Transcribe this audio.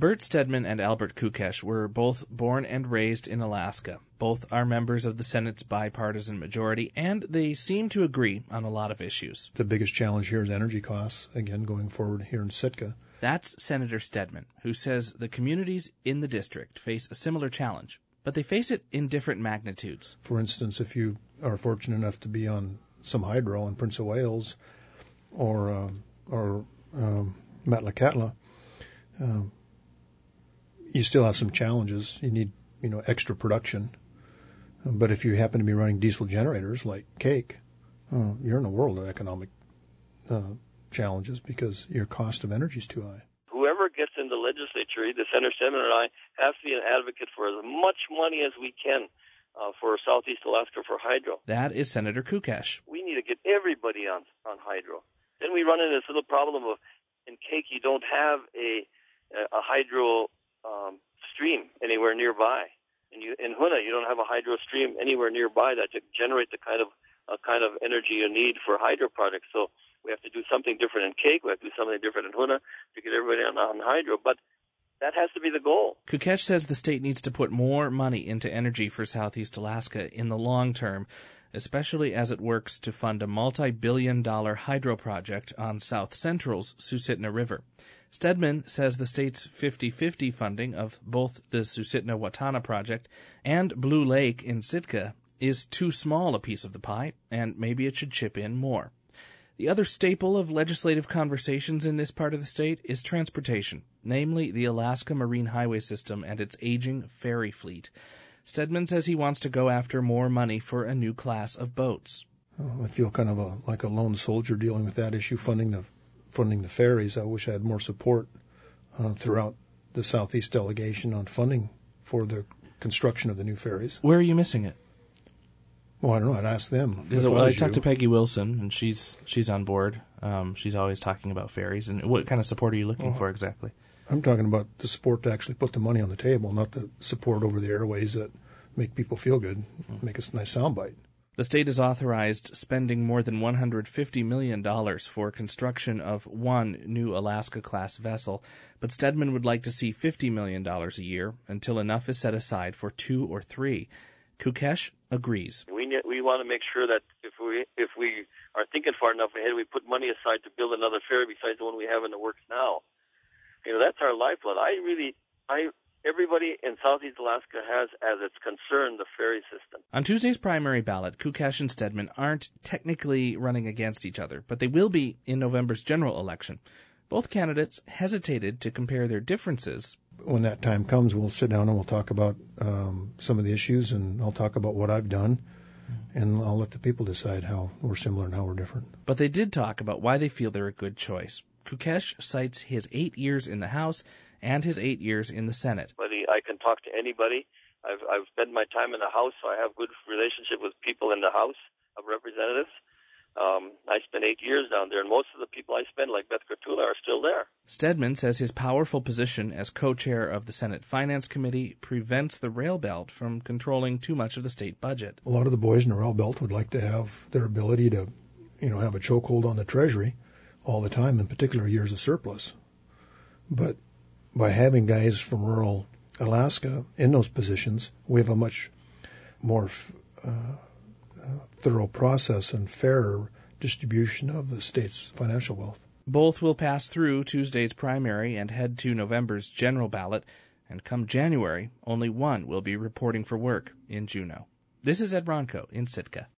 Bert Stedman and Albert Kukesh were both born and raised in Alaska. Both are members of the Senate's bipartisan majority, and they seem to agree on a lot of issues. The biggest challenge here is energy costs, again, going forward here in Sitka. That's Senator Stedman, who says the communities in the district face a similar challenge, but they face it in different magnitudes. For instance, if you are fortunate enough to be on some hydro in Prince of Wales or Metlakatla, you still have some challenges. You need, extra production. But if you happen to be running diesel generators like Cake, you're in a world of economic challenges because your cost of energy is too high. Whoever gets in the legislature, either Senator Stedman and I, have to be an advocate for as much money as we can for Southeast Alaska for hydro. That is Senator Kukesh. We need to get everybody on hydro. Then we run into this little problem of, in Cake, you don't have a hydro stream anywhere nearby. In Hoonah, you don't have a hydro stream anywhere nearby that to generate the kind of energy you need for hydro projects. So we have to do something different in Cake. We have to do something different in Hoonah to get everybody on hydro. But that has to be the goal. Kukesh says the state needs to put more money into energy for Southeast Alaska in the long term, especially as it works to fund a multi-billion-dollar hydro project on South Central's Susitna River. Stedman says the state's 50-50 funding of both the Susitna-Watana project and Blue Lake in Sitka is too small a piece of the pie, and maybe it should chip in more. The other staple of legislative conversations in this part of the state is transportation, namely the Alaska Marine Highway System and its aging ferry fleet. Stedman says he wants to go after more money for a new class of boats. I feel kind of like a lone soldier dealing with that issue, funding the ferries. I wish I had more support throughout the Southeast delegation on funding for the construction of the new ferries. Where are you missing it? Well, I don't know. I'd ask them. I talked to Peggy Wilson, and she's on board. She's always talking about ferries. And what kind of support are you looking for exactly? I'm talking about the support to actually put the money on the table, not the support over the airways that make people feel good, make a nice soundbite. The state has authorized spending more than $150 million for construction of one new Alaska-class vessel, but Stedman would like to see $50 million a year until enough is set aside for 2 or 3. Kukesh agrees. We want to make sure that if we are thinking far enough ahead, we put money aside to build another ferry besides the one we have in the works now. That's our lifeblood. Everybody in Southeast Alaska has as its concern the ferry system. On Tuesday's primary ballot, Kukesh and Stedman aren't technically running against each other, but they will be in November's general election. Both candidates hesitated to compare their differences. When that time comes, we'll sit down and we'll talk about some of the issues, and I'll talk about what I've done, and I'll let the people decide how we're similar and how we're different. But they did talk about why they feel they're a good choice. Kukesh cites his 8 years in the House and his 8 years in the Senate. I can talk to anybody. I've spent my time in the House, so I have good relationship with people in the House of Representatives. I spent 8 years down there, and most of the people I spent, like Beth Kurtula, are still there. Stedman says his powerful position as co-chair of the Senate Finance Committee prevents the rail belt from controlling too much of the state budget. A lot of the boys in the rail belt would like to have their ability to, have a chokehold on the Treasury all the time, in particular years of surplus. But by having guys from rural Alaska in those positions, we have a much more thorough process and fairer distribution of the state's financial wealth. Both will pass through Tuesday's primary and head to November's general ballot, and come January, only one will be reporting for work in Juneau. This is Ed Ronco in Sitka.